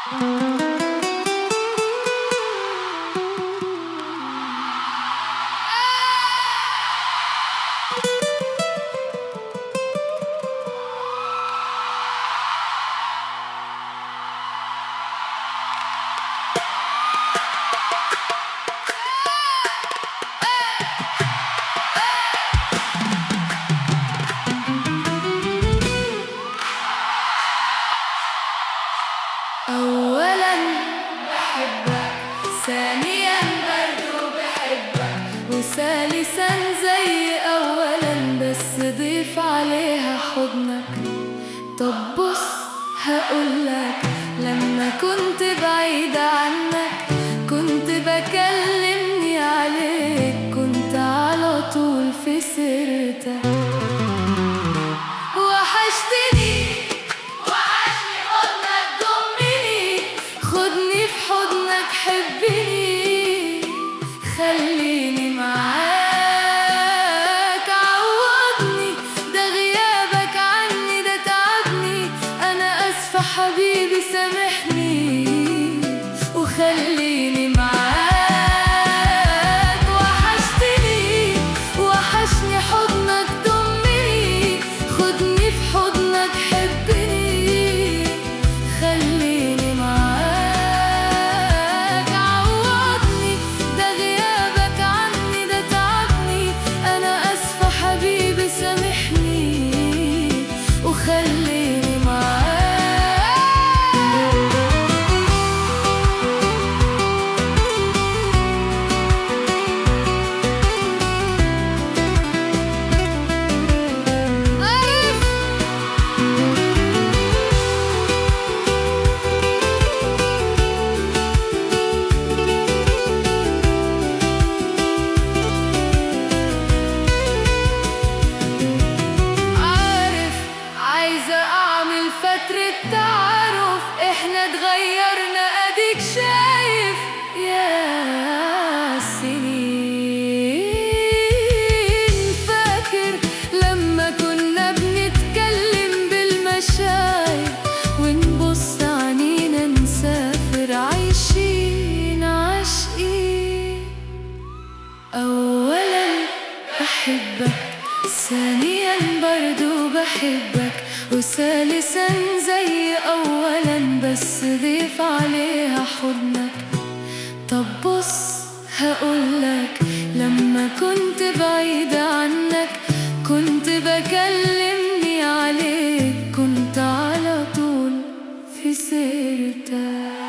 أولاً بحبك، ثانياً برضو بحبك، وثالثاً زي أولاً بس ضيف عليها حضنك. طب بص هقولك، لما كنت بعيدة عنك كنت بكلمني عليك، كنت على طول في سيرتك. وحشتني حبني، خليني معاك، عوضني ده غيابك عني ده تعبني. أنا أسفة حبيبي سامحني وخليني معاك. وحشتني وحشني حضنك، ضمني خدني في حضنك، حبني خليني معاك. فترة تعارف، احنا اتغيرنا اديك شايف يا سنين. فاكر لما كنا بنتكلم بالمشاعر ونبص عنينا نسافر عايشين عاشقين. أولاً بحبك، ثانياً برضو بحبك، وثالثاً زي أولاً بس ضيف عليها حضنك. طب بص هقولك، لما كنت بعيدة عنك كنت بكلمني عليك، كنت على طول في سيرتك.